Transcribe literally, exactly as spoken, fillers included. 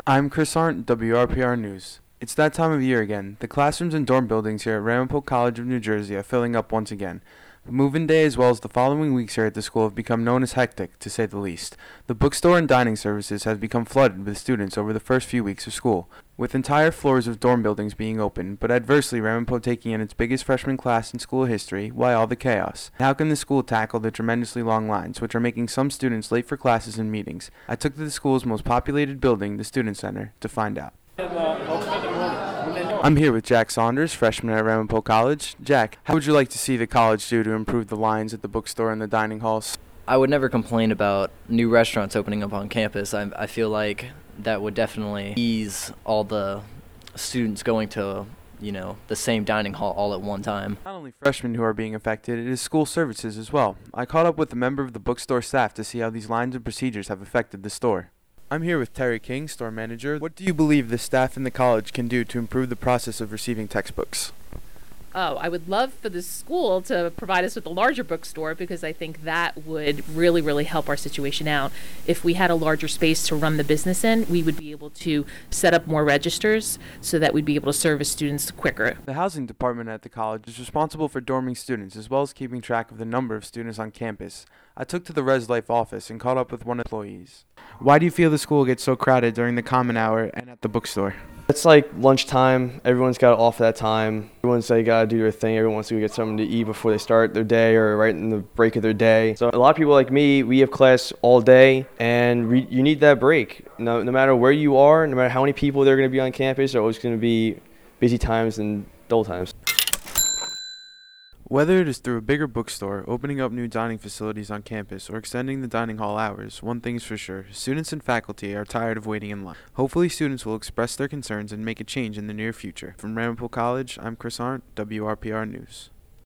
I'm Chris Arndt, W R P R News. It's that time of year again. The classrooms and dorm buildings here at Ramapo College of New Jersey are filling up once again. The move-in day as well as the following weeks here at the school have become known as hectic, to say the least. The bookstore and dining services have become flooded with students over the first few weeks of school, with entire floors of dorm buildings being open, but adversely Ramapo taking in its biggest freshman class in school history. Why all the chaos? How can the school tackle the tremendously long lines, which are making some students late for classes and meetings? I took to the school's most populated building, the Student Center, to find out. I'm here with Jack Saunders, freshman at Ramapo College. Jack, how would you like to see the college do to improve the lines at the bookstore and the dining halls? I would never complain about new restaurants opening up on campus. I, I feel like that would definitely ease all the students going to, you know, the same dining hall all at one time. Not only freshmen who are being affected, it is school services as well. I caught up with a member of the bookstore staff to see how these lines and procedures have affected the store. I'm here with Terry King, store manager. What do you believe the staff in the college can do to improve the process of receiving textbooks? Oh, I would love for the school to provide us with a larger bookstore because I think that would really, really help our situation out. If we had a larger space to run the business in, we would be able to set up more registers so that we'd be able to service students quicker. The housing department at the college is responsible for dorming students as well as keeping track of the number of students on campus. I took to the Res Life office and caught up with one of the employees. Why do you feel the school gets so crowded during the common hour and at the bookstore? It's like lunchtime. Everyone's got off at that time. Everyone's they gotta do their thing. Everyone wants to go get something to eat before they start their day or right in the break of their day. So a lot of people like me, we have class all day, and we, you need that break. No, no matter where you are, no matter how many people there are going to be on campus, there are always going to be busy times and dull times. Whether it is through a bigger bookstore, opening up new dining facilities on campus, or extending the dining hall hours, one thing's for sure, students and faculty are tired of waiting in line. Hopefully students will express their concerns and make a change in the near future. From Ramapo College, I'm Chris Arndt, W R P R News.